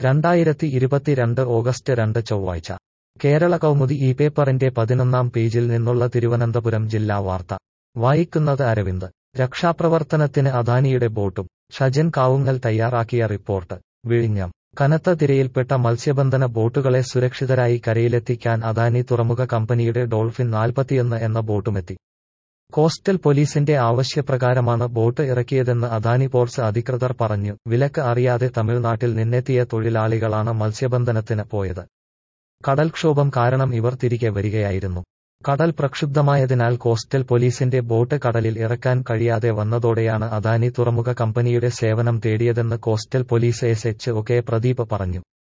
2022 August 2 ചൊവ്വാഴ്ച കേരള കൗമുദി ഈ പേപ്പറിന്റെ 11-ാം പേജിൽ നിന്നുള്ള തിരുവനന്തപുരം ജില്ലാ വാർത്ത വായിക്കുന്നത് അരവിന്ദ്. രക്ഷാപ്രവർത്തനത്തിന് അദാനിയുടെ ബോട്ടും. ഷജൻ കാവുങ്ങൽ തയ്യാറാക്കിയ റിപ്പോർട്ട്. വിഴിഞ്ഞം. കനത്ത തിരയിൽപ്പെട്ട മത്സ്യബന്ധന ബോട്ടുകളെ സുരക്ഷിതരായി കരയിലെത്തിക്കാൻ അദാനി തുറമുഖ കമ്പനിയുടെ ഡോൾഫിൻ 41 എന്ന ബോട്ടുമെത്തി. കോസ്റ്റൽ പോലീസിന്റെ ആവശ്യപ്രകാരമാണ് ബോട്ട് ഇറക്കിയതെന്ന് അദാനി പോർട്സ് അധികൃതർ പറഞ്ഞു. വിലക്ക് അറിയാതെ തമിഴ്നാട്ടിൽ നിന്നെത്തിയ തൊഴിലാളികളാണ് മത്സ്യബന്ധനത്തിന് പോയത്. കടൽക്ഷോഭം കാരണം ഇവർ തിരികെ വരികയായിരുന്നു. കടൽ പ്രക്ഷുബ്ധമായതിനാൽ കോസ്റ്റൽ പോലീസിന്റെ ബോട്ട് കടലിൽ ഇറക്കാൻ കഴിയാതെ വന്നതോടെയാണ് അദാനി തുറമുഖ കമ്പനിയുടെ സേവനം തേടിയതെന്ന് coastal police SHO K Pradeep പറഞ്ഞു.